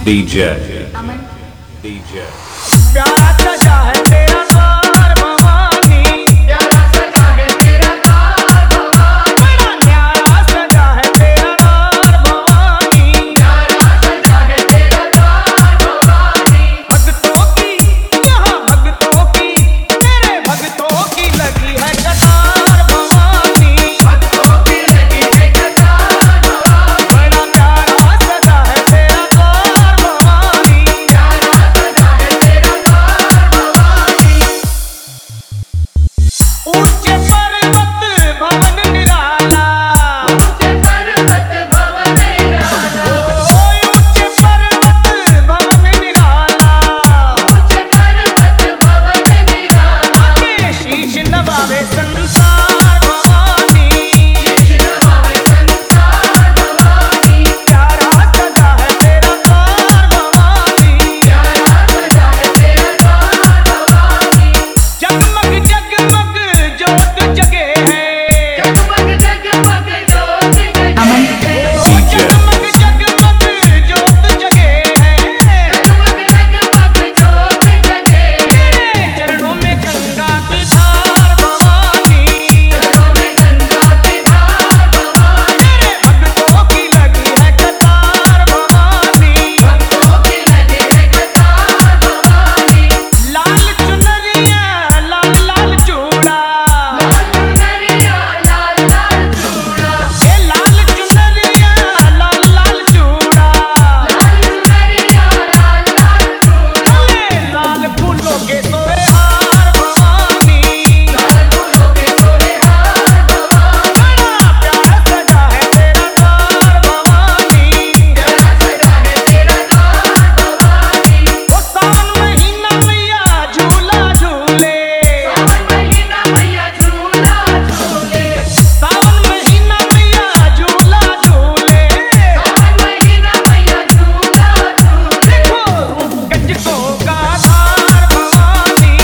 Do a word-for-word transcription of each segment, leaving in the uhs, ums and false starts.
DJ Aman DJ प्यारा सजा है तेरा द्वार भवानी, प्यारा सजा है तेरा द्वार भवानी, बड़ा न्यारा सजा है तेरा द्वार भवानी, प्यारा सजा है तेरा द्वार भवानी। भक्तों की यहाँ भक्तों की तेरे भक्तों की लगी है कतार भवानी, भक्तों की लगी है कतार भवानी, बड़ा प्यारा सजा है तेरा द्वार भवानी, प्यारा सजा है तेरा द्वार भवानी। ऊंचे पर्वत भवन निराला, ऊंचे पर्वत भवन निराला, ओ ऊंचे पर्वत भवन निराला, ऊंचे पर्वत भवन निराला, आगे शीश नवावे संसार भवानी, नवावे संसार भवानी, प्यारा सजा है तेरा द्वार भवानी, प्यारा सजा है तेरा द्वार भवानी। जगमग जगमग जोत जगे है, जगमग जगमग ज्योत जगे अमन है, ओ जगमग जगमग जोत जगे है, जगमग जगमग ज्योत जगे है, तेरे चरणों में गंगा की धार भवानी, चरणों में गंगा की धार भवानी, तेरे भक्तों की लगी है कतार भवानी, भक्तों की लगी है कतार भवानी। लाल चुनरिया लाल लाल चूड़ा, लाल चुनरिया लाल लाल चूड़ा, ये लाल चुनरिया लाल लाल चूड़ा, लाल चुनरिया लाल लाल चूड़ा, अरे लाल फूलों के सोए हार भवानी, लाल फूलों के सोहे हार भवानी, बड़ा प्यारा सजा है तेरा द्वार भवानी, प्यारा सजा है तेरा द्वार भवानी। ओ सावन महीना मैया झूला झूले, सावन महीना मैया झूला झूले, सावन महीना मैया झूला झूले, सावन महीना मैया झूला झूले, देखो रूप गजको का धार भवानी,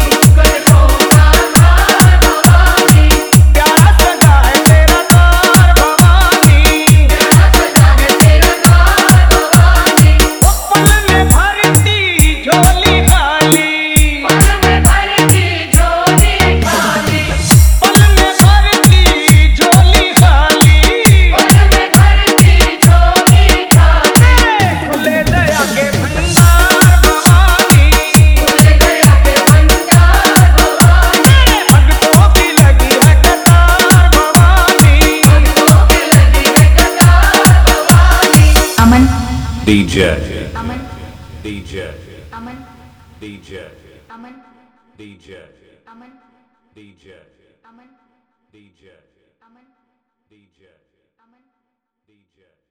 गजकों का धार भवानी, प्यारा सजा है तेरा द्वार भवानी, प्यारा सजा है तेरा द्वार भवानी। ओ पल में भरती झोली खाली, पल में भरती झोली खाली, पल में भरती झोली खाली, पल में भरती झोली खाली, खुले दया के भंडार भवानी, खुले दया के भंडार भवानी, तेरे भक्तों की लगी है कतार भवानी, भक्तों की लगी है कतार Bhavani. Aman DJ Aman DJ Aman DJ Aman DJ Aman DJ Aman DJ Aman DJ Aman DJ